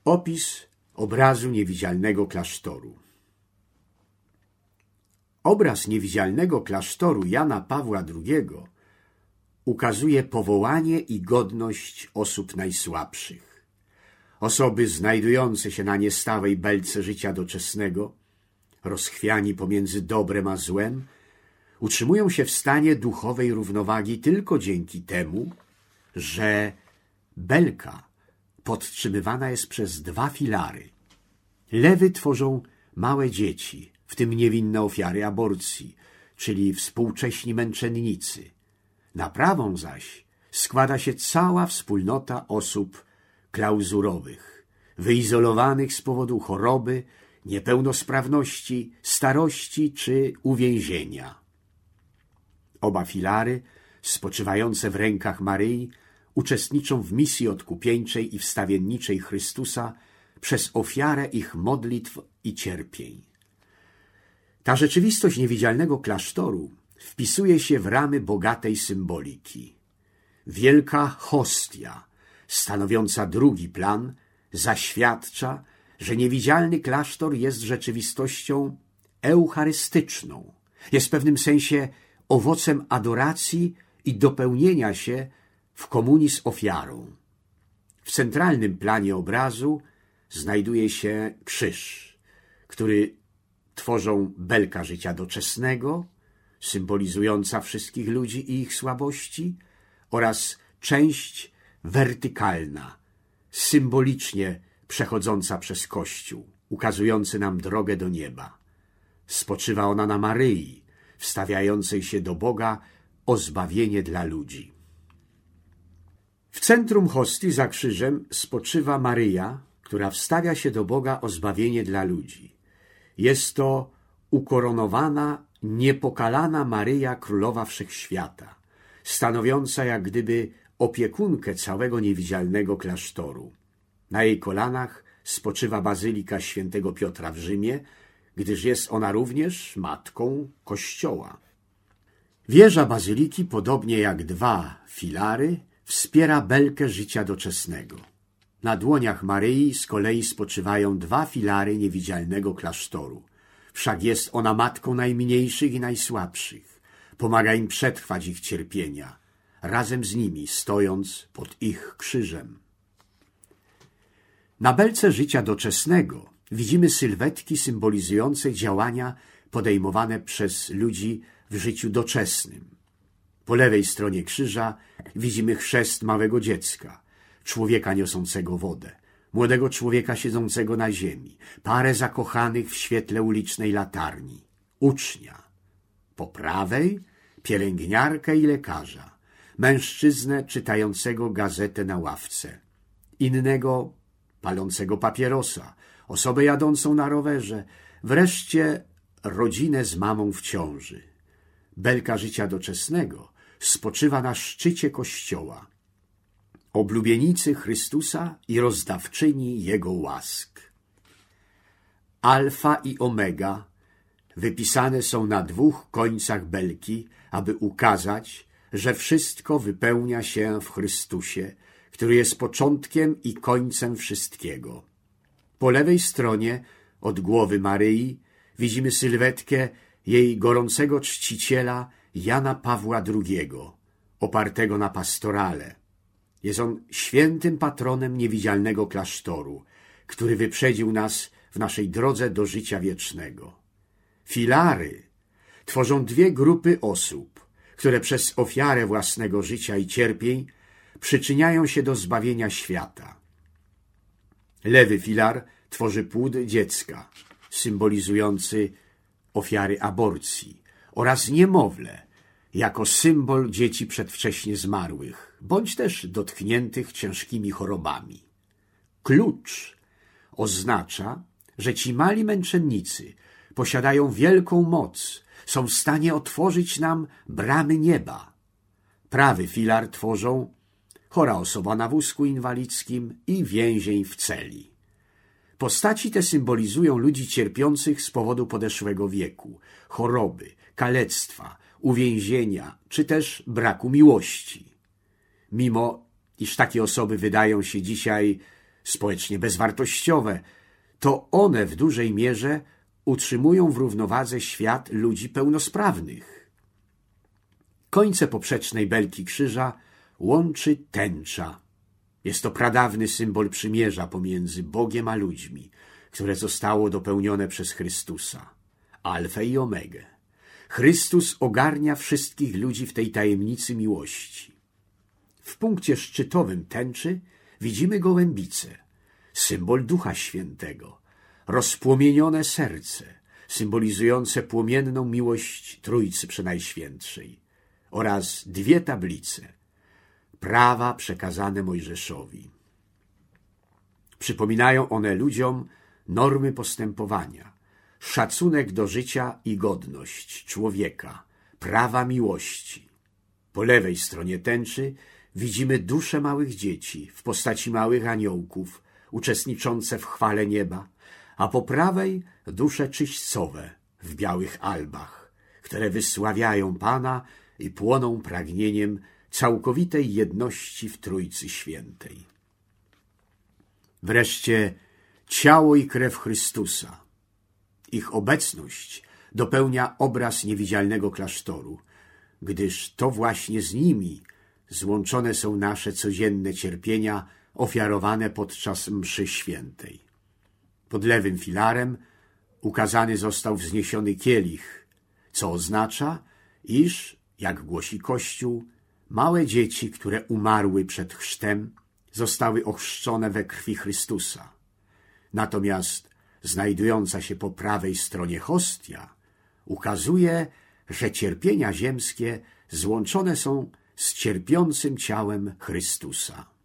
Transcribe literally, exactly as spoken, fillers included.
Opis obrazu niewidzialnego klasztoru. Obraz niewidzialnego klasztoru Jana Pawła drugiego ukazuje powołanie i godność osób najsłabszych. Osoby znajdujące się na niestałej belce życia doczesnego, rozchwiani pomiędzy dobrem a złem, utrzymują się w stanie duchowej równowagi tylko dzięki temu, że belka podtrzymywana jest przez dwa filary. Lewy tworzą małe dzieci, w tym niewinne ofiary aborcji, czyli współcześni męczennicy. Na prawą zaś składa się cała wspólnota osób klauzurowych, wyizolowanych z powodu choroby, niepełnosprawności, starości czy uwięzienia. Oba filary, spoczywające w rękach Maryi, uczestniczą w misji odkupieńczej i wstawienniczej Chrystusa przez ofiarę ich modlitw i cierpień. Ta rzeczywistość niewidzialnego klasztoru wpisuje się w ramy bogatej symboliki. Wielka hostia, stanowiąca drugi plan, zaświadcza, że niewidzialny klasztor jest rzeczywistością eucharystyczną, jest w pewnym sensie owocem adoracji i dopełnienia się w komunii z ofiarą. W centralnym planie obrazu znajduje się krzyż, który tworzą belka życia doczesnego, symbolizująca wszystkich ludzi i ich słabości, oraz część wertykalna, symbolicznie przechodząca przez Kościół, ukazujący nam drogę do nieba. Spoczywa ona na Maryi, wstawiającej się do Boga o zbawienie dla ludzi. W centrum hostii za krzyżem spoczywa Maryja, która wstawia się do Boga o zbawienie dla ludzi. Jest to ukoronowana, niepokalana Maryja Królowa Wszechświata, stanowiąca jak gdyby opiekunkę całego niewidzialnego klasztoru. Na jej kolanach spoczywa bazylika świętego Piotra w Rzymie, gdyż jest ona również matką Kościoła. Wieża bazyliki, podobnie jak dwa filary, wspiera belkę życia doczesnego. Na dłoniach Maryi z kolei spoczywają dwa filary niewidzialnego klasztoru. Wszak jest ona matką najmniejszych i najsłabszych. Pomaga im przetrwać ich cierpienia, razem z nimi stojąc pod ich krzyżem. Na belce życia doczesnego widzimy sylwetki symbolizujące działania podejmowane przez ludzi w życiu doczesnym. Po lewej stronie krzyża widzimy chrzest małego dziecka, człowieka niosącego wodę, młodego człowieka siedzącego na ziemi, parę zakochanych w świetle ulicznej latarni, ucznia. Po prawej pielęgniarkę i lekarza, mężczyznę czytającego gazetę na ławce, innego palącego papierosa, osobę jadącą na rowerze, wreszcie rodzinę z mamą w ciąży. Belka życia doczesnego spoczywa na szczycie Kościoła, oblubienicy Chrystusa i rozdawczyni Jego łask. Alfa i omega wypisane są na dwóch końcach belki, aby ukazać, że wszystko wypełnia się w Chrystusie, który jest początkiem i końcem wszystkiego. Po lewej stronie od głowy Maryi widzimy sylwetkę jej gorącego czciciela Jana Pawła drugiego, opartego na pastorale. Jest on świętym patronem niewidzialnego klasztoru, który wyprzedził nas w naszej drodze do życia wiecznego. Filary tworzą dwie grupy osób, które przez ofiarę własnego życia i cierpień przyczyniają się do zbawienia świata. Lewy filar tworzy płód dziecka, symbolizujący ofiary aborcji, oraz niemowlę, jako symbol dzieci przedwcześnie zmarłych, bądź też dotkniętych ciężkimi chorobami. Klucz oznacza, że ci mali męczennicy posiadają wielką moc, są w stanie otworzyć nam bramy nieba. Prawy filar tworzą chora osoba na wózku inwalidzkim i więzień w celi. Postaci te symbolizują ludzi cierpiących z powodu podeszłego wieku, choroby, kalectwa, uwięzienia czy też braku miłości. Mimo iż takie osoby wydają się dzisiaj społecznie bezwartościowe, to one w dużej mierze utrzymują w równowadze świat ludzi pełnosprawnych. Końce poprzecznej belki krzyża łączy tęcza. Jest to pradawny symbol przymierza pomiędzy Bogiem a ludźmi, które zostało dopełnione przez Chrystusa, alfę i omegę. Chrystus ogarnia wszystkich ludzi w tej tajemnicy miłości. W punkcie szczytowym tęczy widzimy gołębicę, symbol Ducha Świętego, rozpłomienione serce, symbolizujące płomienną miłość Trójcy Przenajświętszej, oraz dwie tablice, prawa przekazane Mojżeszowi. Przypominają one ludziom normy postępowania, szacunek do życia i godność człowieka, prawa miłości. Po lewej stronie tęczy widzimy dusze małych dzieci w postaci małych aniołków, uczestniczące w chwale nieba, a po prawej dusze czyśćcowe w białych albach, które wysławiają Pana i płoną pragnieniem całkowitej jedności w Trójcy Świętej. Wreszcie ciało i krew Chrystusa. Ich obecność dopełnia obraz niewidzialnego klasztoru, gdyż to właśnie z nimi złączone są nasze codzienne cierpienia ofiarowane podczas mszy świętej. Pod lewym filarem ukazany został wzniesiony kielich, co oznacza, iż, jak głosi Kościół, małe dzieci, które umarły przed chrztem, zostały ochrzczone we krwi Chrystusa. Natomiast znajdująca się po prawej stronie hostia ukazuje, że cierpienia ziemskie złączone są z cierpiącym ciałem Chrystusa.